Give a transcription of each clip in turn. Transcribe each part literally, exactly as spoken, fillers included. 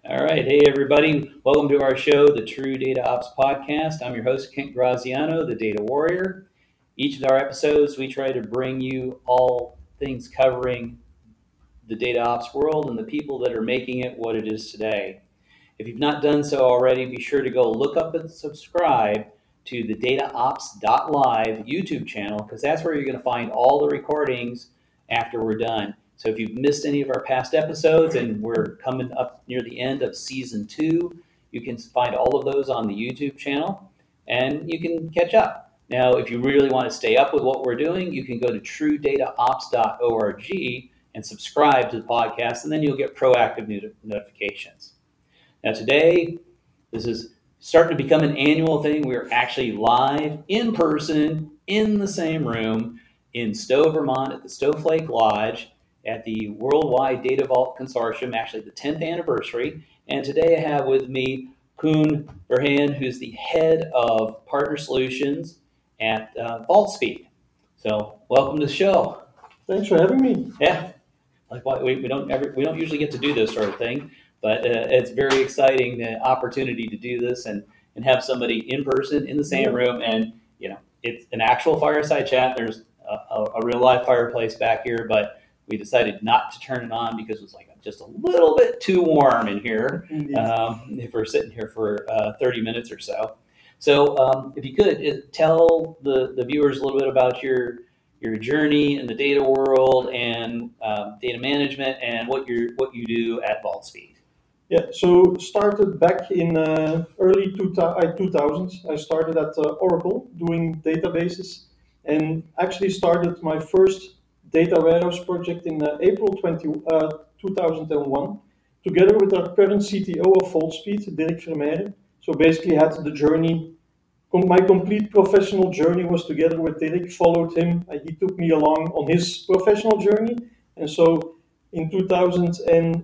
All right. Hey, everybody. Welcome to our show, the True Data Ops Podcast. I'm your host, Kent Graziano, the Data Warrior. Each of our episodes, we try to bring you all things covering the data ops world and the people that are making it what it is today. If you've not done so already, be sure to go look up and subscribe to the data ops dot live YouTube channel, because that's where you're going to find all the recordings after we're done. So if you've missed any of our past episodes, and we're coming up near the end of season two, you can find all of those on the YouTube channel and you can catch up. Now, if you really want to stay up with what we're doing, you can go to true data ops dot org and subscribe to the podcast, and then you'll get proactive notifications. Now, today, this is starting to become an annual thing. We're actually live in person in the same room in Stowe, Vermont at the Snowflake Lodge at the Worldwide Data Vault Consortium, actually the tenth anniversary. And today I have with me Koen Verheyen, who's the head of partner solutions at uh, VaultSpeed. So welcome to the show. Thanks for having me. Yeah, like we, we don't ever we don't usually get to do this sort of thing. But uh, it's very exciting, the opportunity to do this and, and have somebody in person in the same Yeah. room. And, you know, it's an actual fireside chat. There's a, a, a real live fireplace back here, but we decided not to turn it on because it was like just a little bit too warm in here um, if we're sitting here for uh, thirty minutes or so. So um, if you could uh, tell the, the viewers a little bit about your your journey in the data world and um, data management and what you what you do at VaultSpeed. Yeah, so started back in uh, early two thousands. I started at uh, Oracle doing databases and actually started my first data warehouse project in uh, April twentieth, uh, two thousand one, together with our current C T O of VaultSpeed, Dirk Vermeijeren. So basically had the journey, my complete professional journey was together with Dirk, followed him. Uh, he took me along on his professional journey. And so in two thousand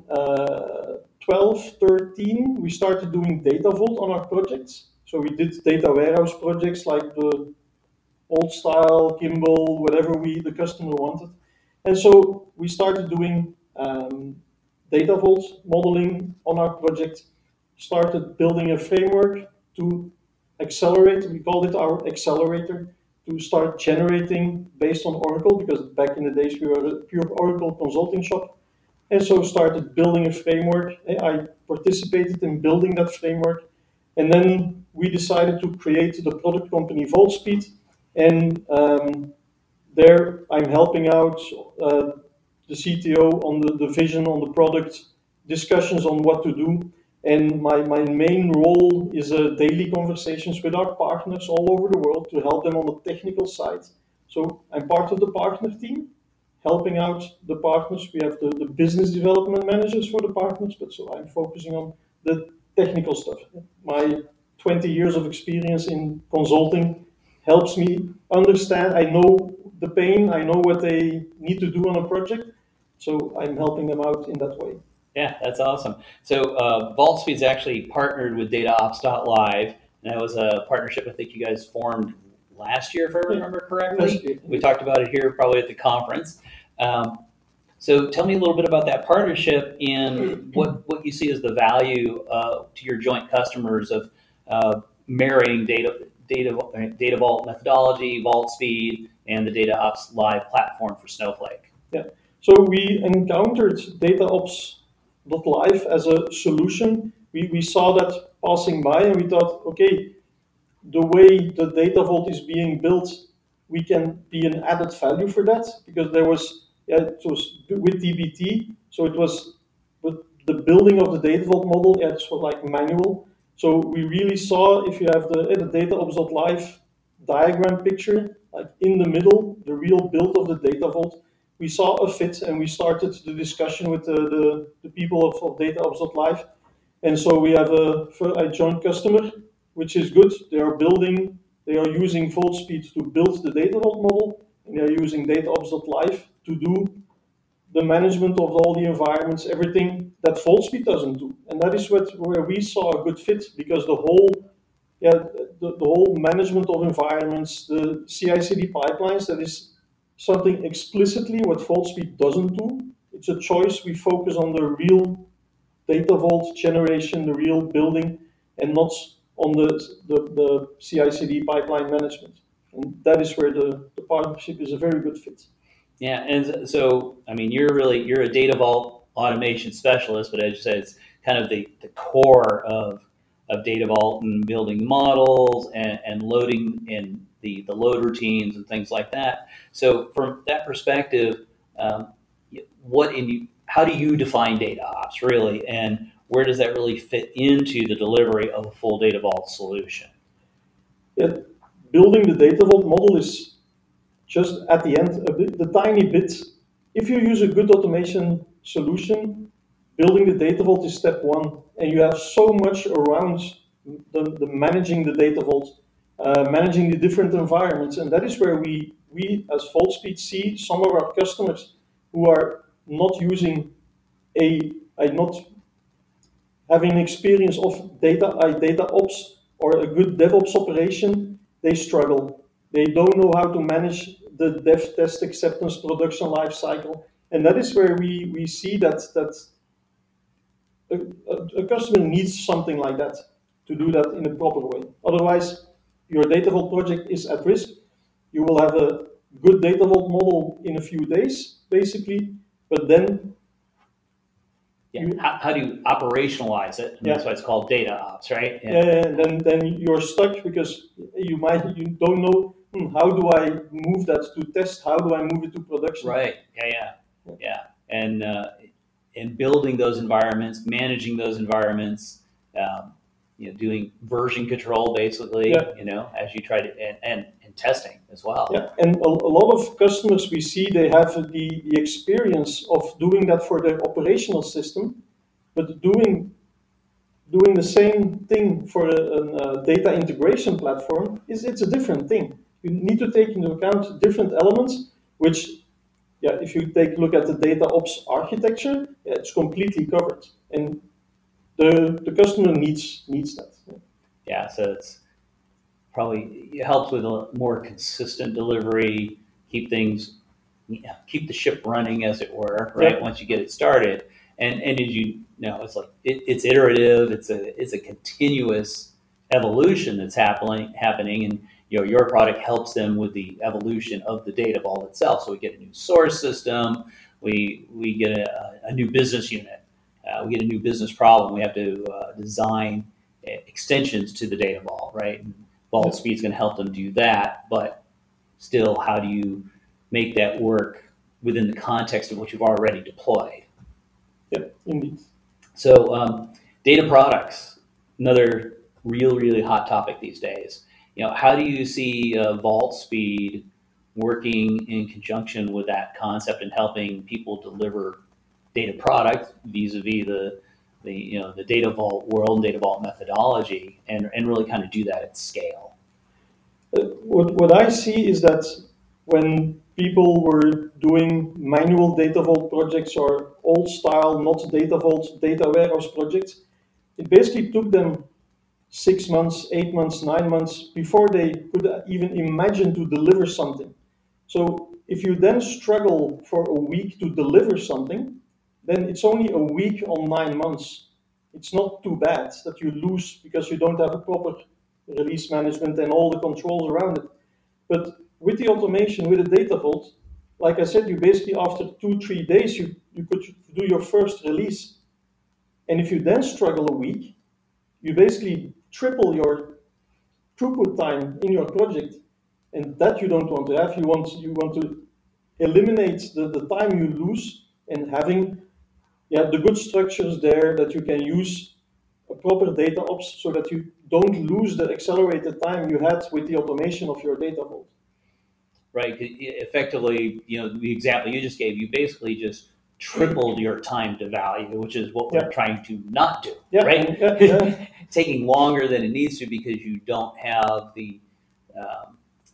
twelve, thirteen, we started doing Data Vault on our projects. So we did data warehouse projects like the old style, Kimball, whatever we the customer wanted. And so we started doing um, Data Vault modeling on our project, started building a framework to accelerate, we called it our accelerator, to start generating based on Oracle, because back in the days we were a pure Oracle consulting shop. And so started building a framework. I participated in building that framework. And then we decided to create the product company VaultSpeed. And um, there I'm helping out uh, the C T O on the, the vision, on the product, discussions on what to do. And my, my main role is uh, daily conversations with our partners all over the world to help them on the technical side. So I'm part of the partner team, helping out the partners. We have the, the business development managers for the partners, but so I'm focusing on the technical stuff. My twenty years of experience in consulting helps me understand. I know the pain, I know what they need to do on a project, so I'm helping them out in that way. Yeah, that's awesome. So uh, VaultSpeed's actually partnered with data ops dot live, and that was a partnership I think you guys formed last year, if I remember correctly. We talked about it here probably at the conference. Um, so tell me a little bit about that partnership and what, what you see as the value uh, to your joint customers of uh, marrying data, data, data Vault methodology, VaultSpeed, and the Data Ops Live platform for Snowflake. Yeah. So we encountered data ops dot live as a solution. We, we saw that passing by and we thought, okay, the way the data vault is being built, we can be an added value for that, because there was, yeah, it was with D B T, so it was, but the building of the data vault model, yeah, it's like manual. So we really saw, if you have the, the data ops dot live diagram picture, like in the middle, the real build of the data vault, we saw a fit and we started the discussion with the, the, the people of, of data ops dot live. And so we have a, a joint customer, which is good. They are building, they are using VaultSpeed to build the data vault model, and they are using data ops dot live to do the management of all the environments, everything that VaultSpeed doesn't do. And that is what where we saw a good fit, because the whole yeah the, the whole management of environments, the C I C D pipelines, that is something explicitly what VaultSpeed doesn't do. It's a choice. We focus on the real data vault generation, the real building, and not on the, the, the C I C D pipeline management. And that is where the, the partnership is a very good fit. Yeah, and so, I mean, you're really, you're a data vault automation specialist, but as you said, it's kind of the, the core of, of data vault and building models and, and loading and the, the load routines and things like that. So from that perspective, um, what in you, how do you define data ops really, and where does that really fit into the delivery of a full data vault solution? Yeah, building the data vault model is just at the end a bit, the tiny bit. If you use a good automation solution, building the data vault is step one, and you have so much around the, the managing the data vault, uh, managing the different environments, and that is where we we as VaultSpeed see some of our customers who are not using a, a not having experience of data uh, data ops or a good DevOps operation. They struggle. They don't know how to manage the dev test acceptance production lifecycle, and that is where we, we see that that a, a, a customer needs something like that to do that in a proper way. Otherwise, your data vault project is at risk. You will have a good data vault model in a few days, basically, but then Yeah. How, how do you operationalize it? And Yeah. that's why it's called data ops, right? Yeah, yeah, then then you're stuck because you might you don't know hmm, how do I move that to test? How do I move it to production? Right. Yeah. Yeah. Yeah. And uh, and building those environments, managing those environments, um, you know, doing version control basically. Yeah. You know, as you try to and and, and testing as well. Yeah, and a, a lot of customers we see they have the, the experience of doing that for their operational system, but doing doing the same thing for a, a data integration platform is it's a different thing. You need to take into account different elements, which, yeah, if you take a look at the data ops architecture, yeah, it's completely covered, and the the customer needs needs that. Yeah. So it's probably it helps with a more consistent delivery, keep things, yeah, keep the ship running, as it were, right? Yeah. Once you get it started, and and as you know, it's like it, it's iterative. It's a it's a continuous evolution that's happening happening, and you know your product helps them with the evolution of the data vault itself. So we get a new source system, we we get a, a new business unit, uh, we get a new business problem. We have to uh, design extensions to the data vault, right? And VaultSpeed is going to help them do that, but still, how do you make that work within the context of what you've already deployed? Yep, indeed. So, um, data products, another real, really hot topic these days. You know, how do you see uh, VaultSpeed working in conjunction with that concept and helping people deliver data products vis-a-vis the the you know the data vault world and data vault methodology, and and really kind of do that at scale? Uh, what what I see is that when people were doing manual data vault projects or old style, not data vault, data warehouse projects, it basically took them six months, eight months, nine months before they could even imagine to deliver something. So if you then struggle for a week to deliver something, then it's only a week on nine months. It's not too bad that you lose because you don't have a proper release management and all the controls around it. But with the automation, with the data vault, like I said, you basically after two, three days, you, you could do your first release. And if you then struggle a week, you basically triple your throughput time in your project. And that you don't want to have. You want you want to eliminate the, the time you lose and having yeah, the good structures there that you can use a proper data ops so that you don't lose the accelerated time you had with the automation of your data vault. Right. Effectively, you know, the example you just gave, you basically just tripled your time to value, which is what we're Yeah. trying to not do, Yeah, right? yeah, yeah. Taking longer than it needs to because you don't have the um,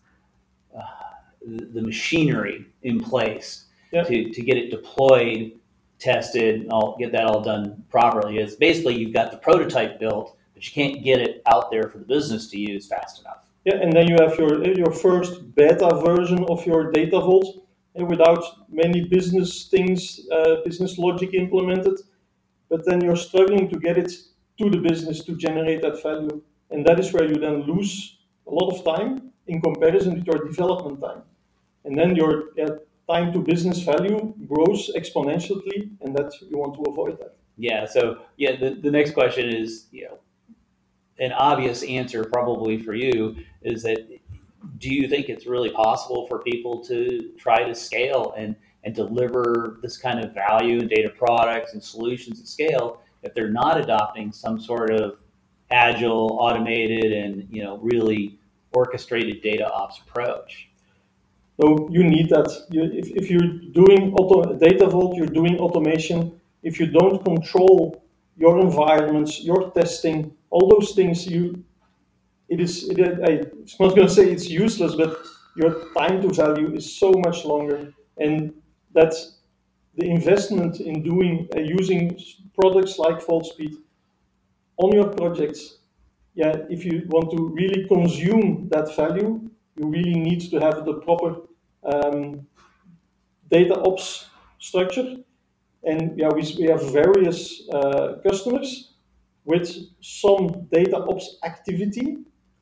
uh, the machinery in place Yeah. to, to get it deployed, tested, and all, get that all done properly. It's basically you've got the prototype built, but you can't get it out there for the business to use fast enough. Yeah, and then you have your your first beta version of your data vault, and without many business things, uh, business logic implemented. but then you're struggling to get it to the business to generate that value. And that is where you then lose a lot of time in comparison with your development time. And then your yeah, time to business value grows exponentially, and that you want to avoid that. Yeah. So yeah, the, the next question is, you know, an obvious answer probably for you is that do you think it's really possible for people to try to scale and, and deliver this kind of value and data products and solutions at scale if they're not adopting some sort of agile, automated, and you know really orchestrated data ops approach? So you need that. You, if, if you're doing auto, data vault, you're doing automation. If you don't control your environments, your testing, all those things, you it is. It, I, it's not going to say it's useless, but your time to value is so much longer, and that's the investment in doing uh, using products like VaultSpeed on your projects. Yeah, if you want to really consume that value, you really need to have the proper um, data ops structure. And yeah, we, we have various uh, customers with some data ops activity,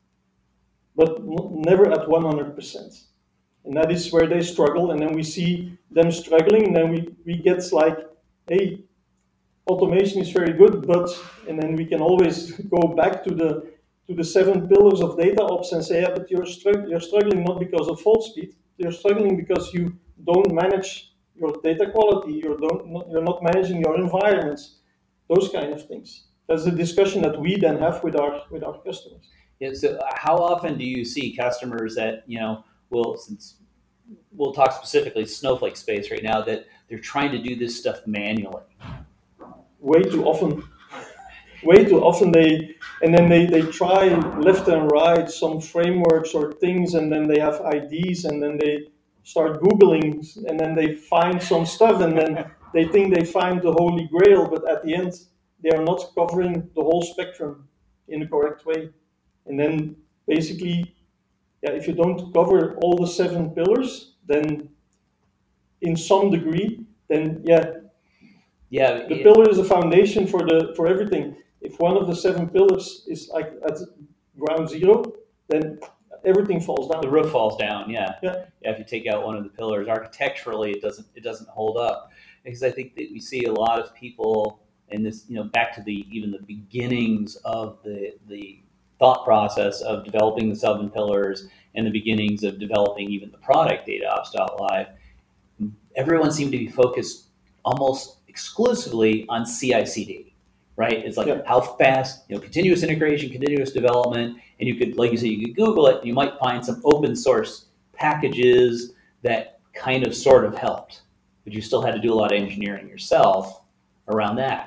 but n- never at one hundred percent. And that is where they struggle. And then we see them struggling, and then we, we get like, hey, automation is very good, but, and then we can always go back to the to the seven pillars of data ops and say, yeah, but you're, strugg- you're struggling not because of VaultSpeed, you're struggling because you don't manage your data quality, you're, don't, not, you're not managing your environments, those kind of things. That's the discussion that we then have with our with our customers. Yeah, so how often do you see customers that you know will, since we'll talk specifically Snowflake space right now, that they're trying to do this stuff manually? Way too often. Way too often they and then they, they try left and right some frameworks or things, and then they have I Ds, and then they start Googling, and then they find some stuff, and then they think they find the holy grail, but at the end they are not covering the whole spectrum in the correct way. And then basically, yeah, if you don't cover all the seven pillars, then in some degree, then yeah, Yeah, the it- pillar is a foundation for the for everything. If one of the seven pillars is like at ground zero, then everything falls down. the roof falls down. Yeah. Yeah. Yeah. If you take out one of the pillars, architecturally, it doesn't it doesn't hold up, because I think that we see a lot of people in this. You know, back to the even the beginnings of the the thought process of developing the seven pillars and the beginnings of developing even the product DataOps.live. Everyone seemed to be focused almost exclusively on C I C D, right? It's like Yeah. how fast, you know, continuous integration, continuous development, and you could, like you said, you could Google it, and you might find some open source packages that kind of sort of helped, but you still had to do a lot of engineering yourself around that.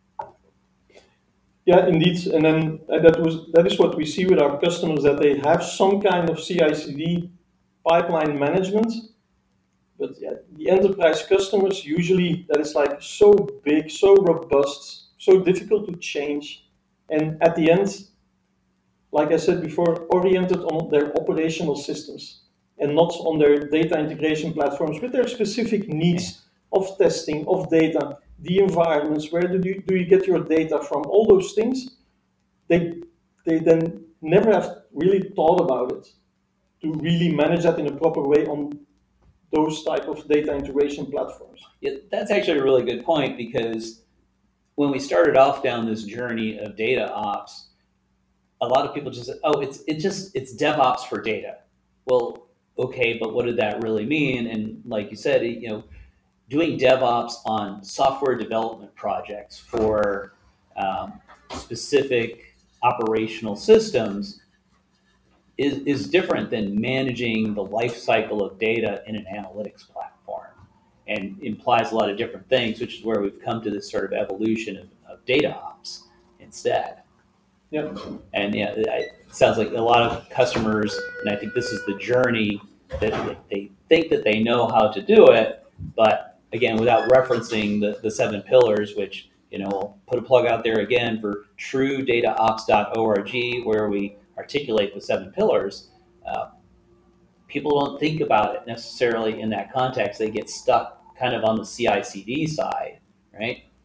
Yeah, indeed. And then uh, that was that is what we see with our customers, that they have some kind of C I C D pipeline management. But yeah, the enterprise customers usually that is like so big, so robust, so difficult to change, and at the end, like I said before, oriented on their operational systems and not on their data integration platforms with their specific needs of testing, of data, the environments, where do you, do you get your data from, all those things. They, they then never have really thought about it to really manage that in a proper way on those type of data integration platforms. Yeah, that's actually a really good point, because when we started off down this journey of data ops, a lot of people just said, "Oh, it's it just it's DevOps for data." Well, okay, but what did that really mean? And like you said, you know, doing DevOps on software development projects for um, specific operational systems is is different than managing the life cycle of data in an analytics platform, and implies a lot of different things, which is where we've come to this sort of evolution of, of data ops instead. Yeah. And yeah, it sounds like a lot of customers, and I think this is the journey, that they think that they know how to do it, but again, without referencing the, the seven pillars, which, you know, we'll put a plug out there again for true data ops dot org, where we articulate the seven pillars. Uh, people don't think about it necessarily in that context. They get stuck kind of on the C I C D side, right?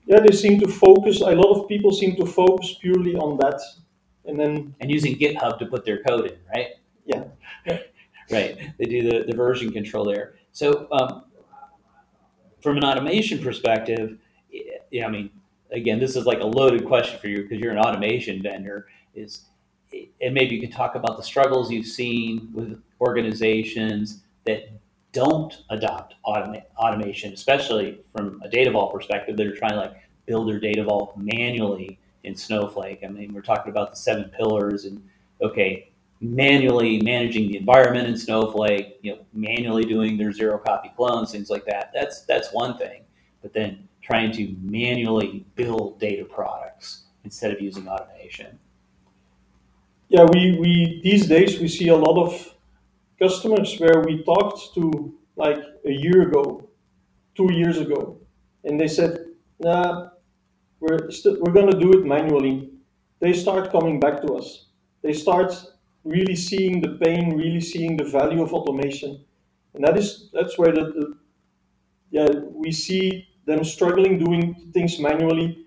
yeah, they seem to focus. A lot of people seem to focus purely on that, and then And using GitHub to put their code in, right? yeah, yeah, Right. They do the, the version control there. So um, from an automation perspective, yeah, I mean, again, this is like a loaded question for you because you're an automation vendor. Is and maybe you can talk about the struggles you've seen with organizations that don't adopt automa- automation, especially from a data vault perspective. That are trying to like build their data vault manually in Snowflake. I mean, we're talking about the seven pillars and okay, manually managing the environment in Snowflake, you know, manually doing their zero copy clones, things like that. That's that's one thing. But then trying to manually build data products instead of using automation. yeah. We we these days we see a lot of customers where we talked to like a year ago, two years ago, and they said, "Nah, we're still we're gonna do it manually." They start coming back to us. They start really seeing the pain, really seeing the value of automation, and that is that's where the, the yeah we see them struggling doing things manually.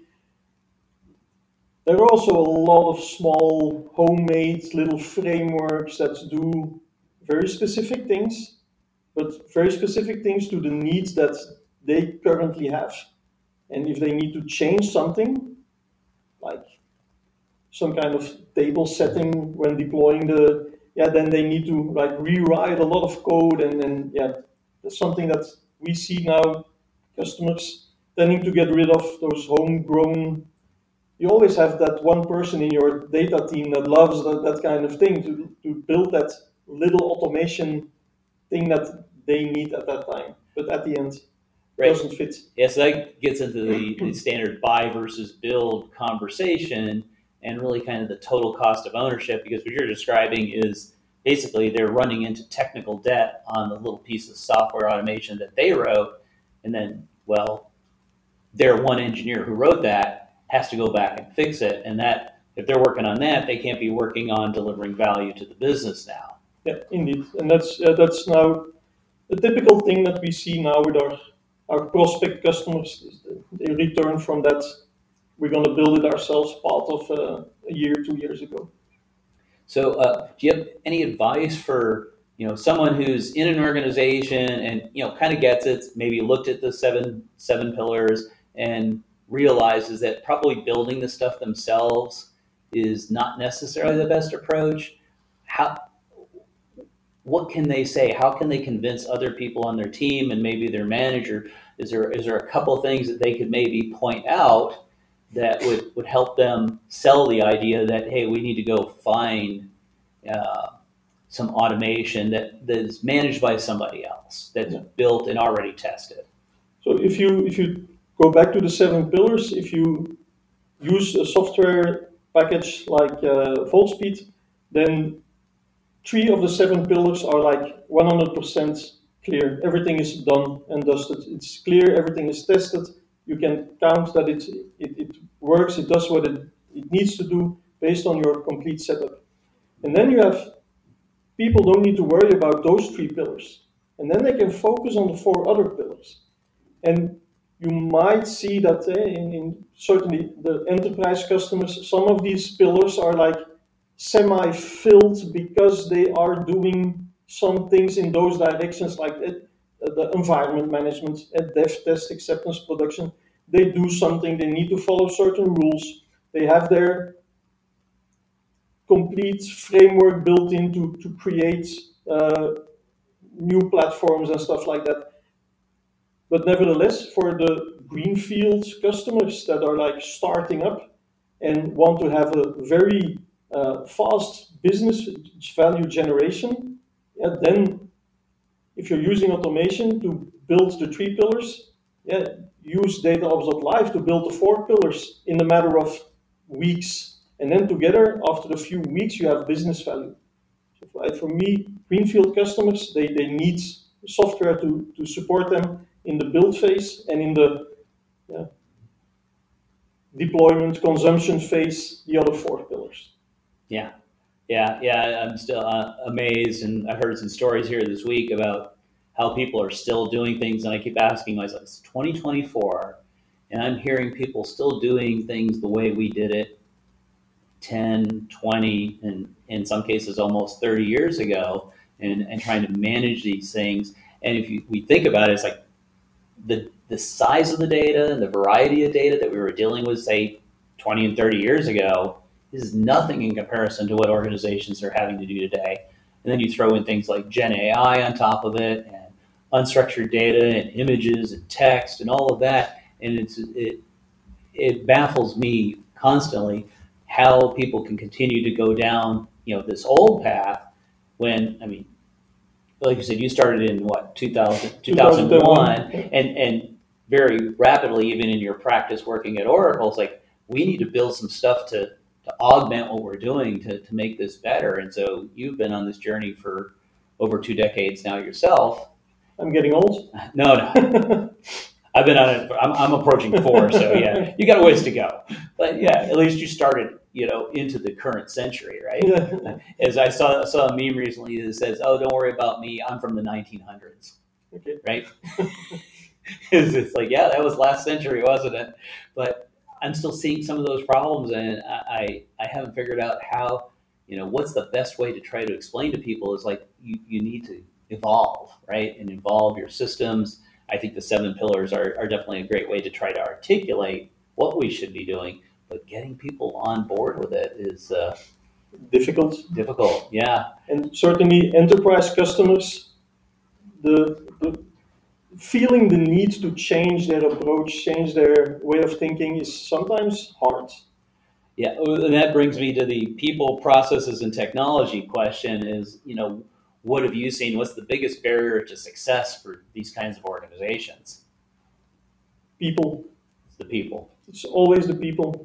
There are also a lot of small homemade little frameworks that do very specific things, but very specific things to the needs that they currently have. And if they need to change something, like some kind of table setting when deploying the, yeah, then they need to like rewrite a lot of code, and then yeah, that's something that we see now. Customers tending to get rid of those homegrown. You always have that one person in your data team that loves that, that kind of thing to, to build that little automation thing that they need at that time, but at the end Right. doesn't fit. Yes, that gets into the, the standard buy versus build conversation and really kind of the total cost of ownership, because what you're describing is basically they're running into technical debt on the little piece of software automation that they wrote. And then, well, their one engineer who wrote that has to go back and fix it. And that, if they're working on that, they can't be working on delivering value to the business now. Yeah, indeed, and that's uh, that's now a typical thing that we see now with our our prospect customers. They return from that. We're going to build it ourselves part of uh, a year, two years ago. So, uh, do you have any advice for you know someone who's in an organization and you know kind of gets it, maybe looked at the seven seven pillars and realizes that probably building the stuff themselves is not necessarily the best approach? How what can they say? How can they convince other people on their team and maybe their manager? Is there is there a couple of things that they could maybe point out that would, would help them sell the idea that, hey, we need to go find uh, some automation that, that is managed by somebody else, that's Yeah. built and already tested? So if you if you go back to the seven pillars, if you use a software package like uh, VoltSpeed, then three of the seven pillars are like one hundred percent clear. Everything is done and dusted. It's clear. Everything is tested. You can count that it it, it works. It does what it, it needs to do based on your complete setup. And then you have people don't need to worry about those three pillars. And then they can focus on the four other pillars. And you might see that uh, in, in certainly the enterprise customers, some of these pillars are like semi-filled because they are doing some things in those directions, like uh, the environment management, uh, dev, test, acceptance, production. They do something. They need to follow certain rules. They have their complete framework built in to, to create uh, new platforms and stuff like that. But nevertheless, for the greenfield customers that are like starting up and want to have a very uh, fast business value generation, yeah, then if you're using automation to build the three pillars, yeah, use DataOps.live to build the four pillars in a matter of weeks. And then together, after a few weeks, you have business value. So for, for me, greenfield customers, they, they need software to, to support them in the build phase and in the yeah, deployment consumption phase, the other four pillars. Yeah, yeah, yeah. I'm still uh, amazed, and I heard some stories here this week about how people are still doing things, and I keep asking myself, it's twenty twenty-four, And I'm hearing people still doing things the way we did it ten, twenty, and in some cases almost thirty years ago, and, and trying to manage these things. And if you, we think about it, it's like the, the size of the data and the variety of data that we were dealing with, say, twenty and thirty years ago, is nothing in comparison to what organizations are having to do today. And then you throw in things like Gen A I on top of it, and unstructured data and images and text and all of that. And it's, it, it baffles me constantly how people can continue to go down, you know, this old path when, I mean, like you said, you started in what, two thousand, two thousand one, and, and very rapidly, even in your practice working at Oracle, it's like, we need to build some stuff to, to augment what we're doing to, to make this better. And so you've been on this journey for over two decades now yourself. I'm getting old. No, no. I've been on it. I'm, I'm approaching four, so yeah, you got a ways to go. But yeah, at least you started, you know, into the current century, right? Yeah. As I saw saw a meme recently that says, "Oh, don't worry about me. I'm from the nineteen hundreds." Okay. Right? it's, it's like, yeah, that was last century, wasn't it? But I'm still seeing some of those problems, and I I haven't figured out how, you know, what's the best way to try to explain to people is like you you need to evolve, right, and evolve your systems. I think the seven pillars are, are definitely a great way to try to articulate what we should be doing, but getting people on board with it is uh, difficult. Difficult, yeah. And certainly enterprise customers, the, the feeling the need to change their approach, change their way of thinking is sometimes hard. Yeah, and that brings me to the people, processes, and technology question is, you know, what have you seen? What's the biggest barrier to success for these kinds of organizations? People. It's the people. It's always the people.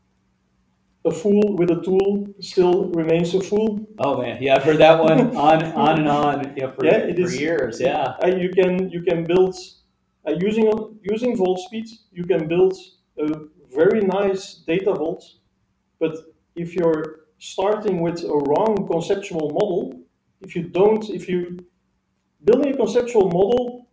A fool with a tool still remains a fool. Oh man, yeah, I've heard that one on, on and on, you know, for, yeah, it for is, years. Yeah, uh, you can you can build uh, using using VaultSpeed. You can build a very nice data vault, but if you're starting with a wrong conceptual model, if you don't, if you building a conceptual model,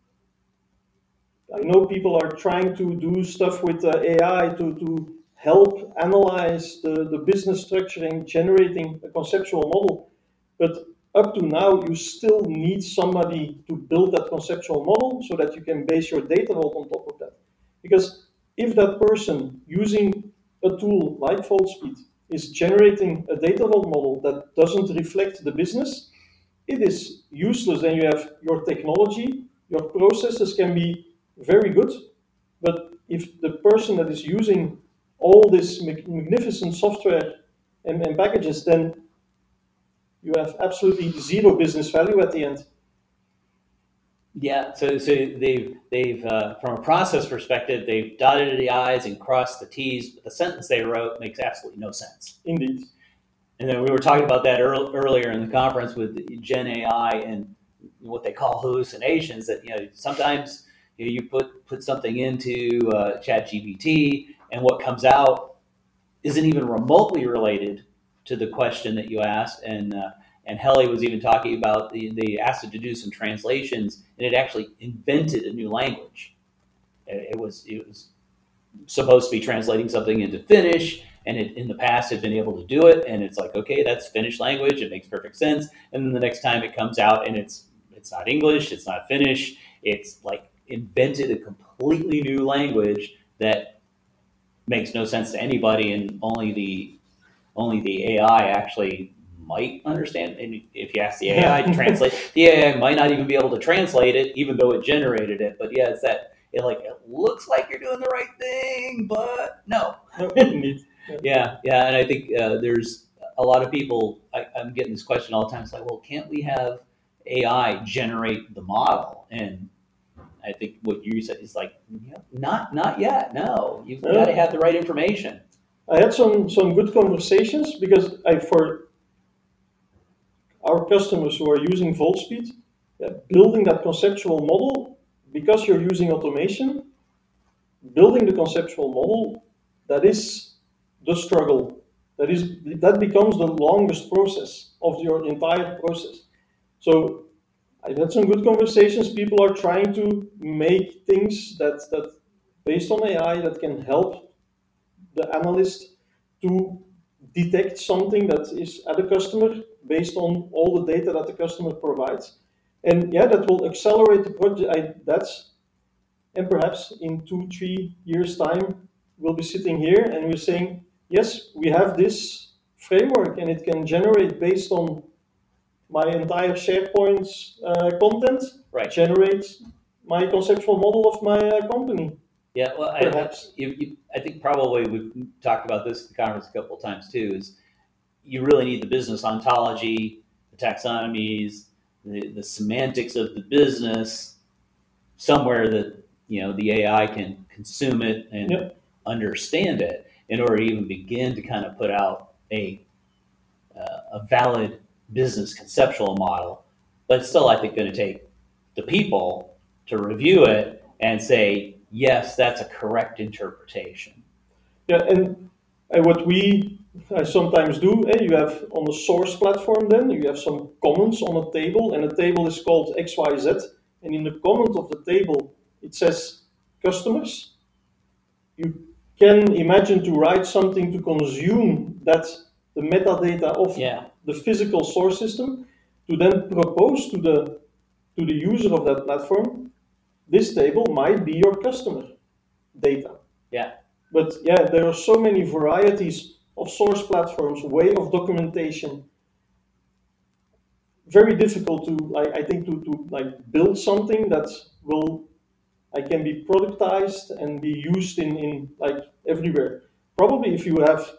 I know people are trying to do stuff with uh, A I to, to help analyze the, the business structuring, generating a conceptual model. But up to now, you still need somebody to build that conceptual model so that you can base your data vault on top of that. Because if that person using a tool like VaultSpeed is generating a data vault model that doesn't reflect the business, it is useless. Then you have your technology, your processes can be very good, but if the person that is using all this magnificent software and, and packages, then you have absolutely zero business value at the end. Yeah, so so they've they've uh, from a process perspective, they've dotted the I's and crossed the T's, but the sentence they wrote makes absolutely no sense. Indeed. And then we were talking about that earl- earlier in the conference with Gen A I and what they call hallucinations. That, you know, sometimes you know, you put put something into uh, ChatGPT, and what comes out isn't even remotely related to the question that you asked. And uh, and Helly was even talking about the, they asked it to do some translations, and it actually invented a new language. It, it was it was supposed to be translating something into Finnish, and it, in the past had been able to do it, and it's like, okay, that's Finnish language, it makes perfect sense. And then the next time it comes out and it's it's not English, it's not Finnish, it's like invented a completely new language that makes no sense to anybody, and only the only the A I actually might understand. And if you ask the A I to translate, the A I might not even be able to translate it, even though it generated it. But yeah, it's that it like it looks like you're doing the right thing, but no. yeah, yeah, and I think uh, there's a lot of people. I, I'm getting this question all the time. It's like, well, can't we have A I generate the model? And I think what you said is like, not not yet. No, you've got to have the right information. I had some some good conversations because I for our customers who are using VaultSpeed, yeah, building that conceptual model, because you're using automation, building the conceptual model, that is the struggle. That is that becomes the longest process of your entire process. So I've had some good conversations. People are trying to make things that that based on A I that can help the analyst to detect something that is at a customer based on all the data that the customer provides. And yeah, that will accelerate the project. I, that's and perhaps in two, three years' time, we'll be sitting here and we're saying, yes, we have this framework and it can generate based on my entire SharePoint uh, content, Right. generate my conceptual model of my uh, company. Yeah, well, I, Perhaps. you, you, I think probably we've talked about this at the conference a couple of times too, is you really need the business ontology, the taxonomies, the, the semantics of the business, somewhere that, you know, the A I can consume it and Yep. understand it in order to even begin to kind of put out a, uh, a valid business conceptual model. But it's still, I think, going to take the people to review it and say, yes, that's a correct interpretation. Yeah, and, and what we I sometimes do, eh, you have on the source platform then, you have some comments on a table, and a table is called X Y Z, and in the comment of the table, it says customers. You can imagine to write something to consume that the metadata of Yeah. the physical source system, to then propose to the to the user of that platform, this table might be your customer data. Yeah. But yeah, there are so many varieties of source platforms, way of documentation. Very difficult to, like, I think, to, to like build something that will, I can be productized and be used in, in like everywhere. Probably if you have,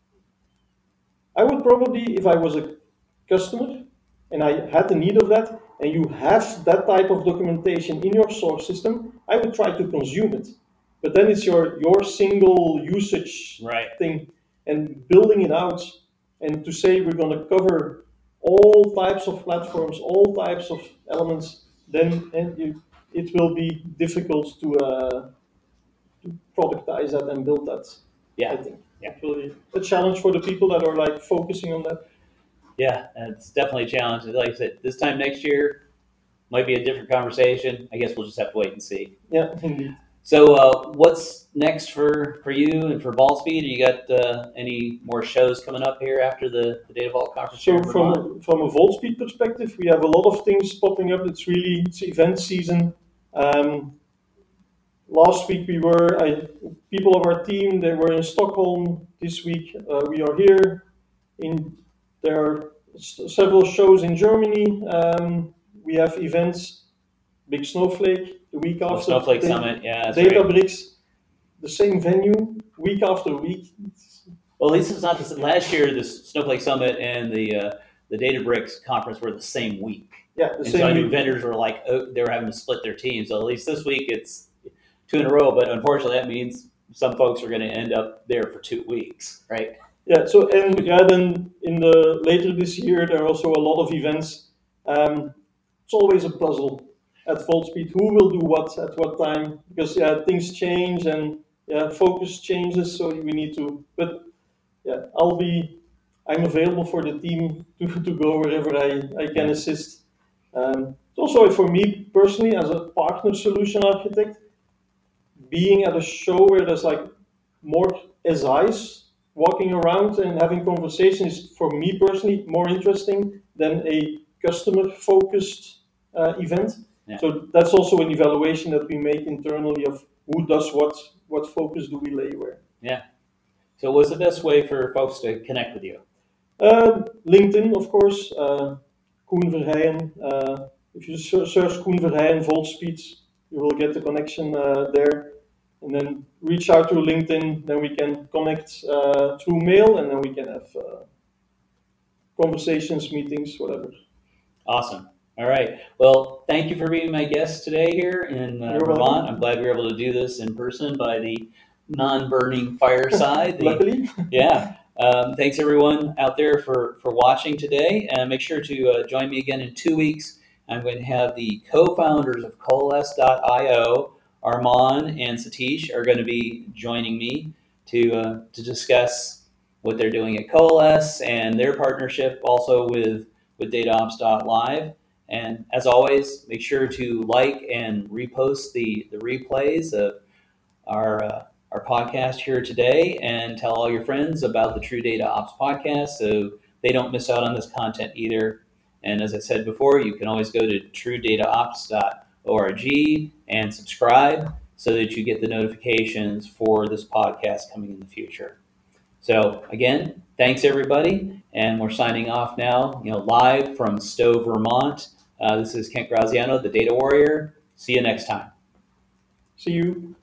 I would probably, if I was a customer and I had the need of that, and you have that type of documentation in your source system, I would try to consume it. But then it's your your single usage Right. thing, and building it out, and to say we're going to cover all types of platforms, all types of elements, then and you, it will be difficult to uh, to productize that and build that. Yeah. I think Yeah. it will be a challenge for the people that are like focusing on that. Yeah, and it's definitely a challenge. Like I said, this time next year might be a different conversation. I guess we'll just have to wait and see. Yeah, indeed. So, uh, what's next for, for you and for VaultSpeed? You got uh, any more shows coming up here after the, the Data Vault conference? So from a, from a VaultSpeed perspective, we have a lot of things popping up. It's really it's event season. Um, last week we were I, people of our team. They were in Stockholm. This week uh, we are here. In there are s- several shows in Germany. Um, we have events. Big Snowflake the week So after. Snowflake Da- Summit, yeah, that's right. Databricks, the same venue week after week. Well, at least it's not this. Last year, the Snowflake Summit and the uh, the Databricks conference were the same week. Yeah, the And same so I knew week. vendors were like, oh, they were having to split their teams. So at least this week it's two in a row. But unfortunately, that means some folks are going to end up there for two weeks, right? Yeah. So and yeah, then in the later this year there are also a lot of events. Um, it's always a puzzle at VaultSpeed. Who will do what at what time? Because yeah, things change and yeah, focus changes. So we need to. But yeah, I'll be. I'm available for the team to, to go wherever I, I can Yeah. assist. Um, it's also for me personally as a partner solution architect, being at a show where there's like more S Is walking around and having conversations is for me personally more interesting than a customer focused uh, event. Yeah. So that's also an evaluation that we make internally of who does what, what focus do we lay where. So what's the best way for folks to connect with you? Uh, LinkedIn, of course, uh, Koen Verheijen. Uh, if you ser- search Koen Verheijen VaultSpeed, you will get the connection uh, there. And then reach out to LinkedIn, then we can connect uh, through mail, and then we can have uh, conversations, meetings, whatever. Awesome. All right. Well, thank you for being my guest today here in uh, You're Vermont. welcome. I'm glad we were able to do this in person by the non-burning fireside. The- Luckily. yeah. Um, thanks everyone out there for, for watching today. And make sure to uh, join me again in two weeks. I'm going to have the co-founders of Coalesce dot io, Armand and Satish, are going to be joining me to uh, to discuss what they're doing at Coalesce and their partnership also with, with DataOps dot live. And as always, make sure to like and repost the, the replays of our uh, our podcast here today, and tell all your friends about the True Data Ops podcast so they don't miss out on this content either. And as I said before, you can always go to true data ops dot org and subscribe so that you get the notifications for this podcast coming in the future. So again, thanks everybody, and we're signing off now, you know, live from Stowe, Vermont. Uh, this is Kent Graziano, the Data Warrior. See you next time. See you.